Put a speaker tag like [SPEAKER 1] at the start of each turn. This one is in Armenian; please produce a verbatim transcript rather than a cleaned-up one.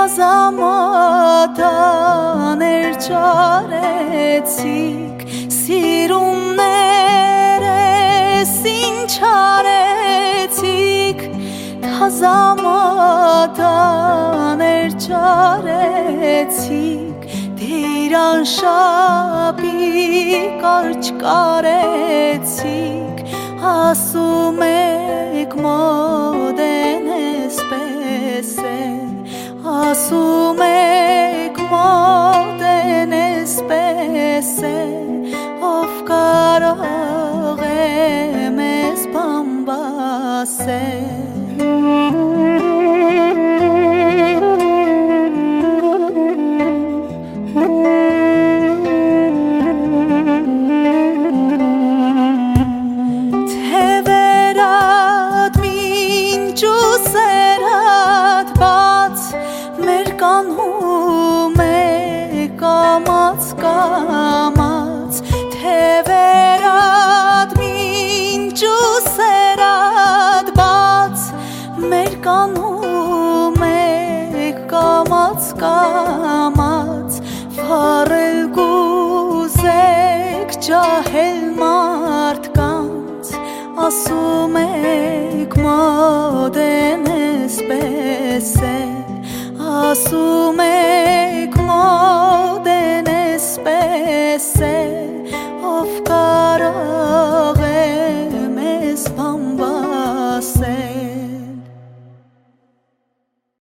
[SPEAKER 1] Զամատաներ ճարեցիք, սիրուններես ինչ արեցիք, Զամատաներ ճարեցիք, դիրան շապի կարճ կարեցիք, ասում եք մոտ են էսպես է, ասում եք մոտ են էսպես է, ով կարող է մեզ բամբասել Կամաց, թևերատ մինչ ու սերատ բաց, մեր կանում եք կամաց կամաց, վարել գուզեք ջահել մարդկանց, ասում եք մոտ են էսպես է, ասում եք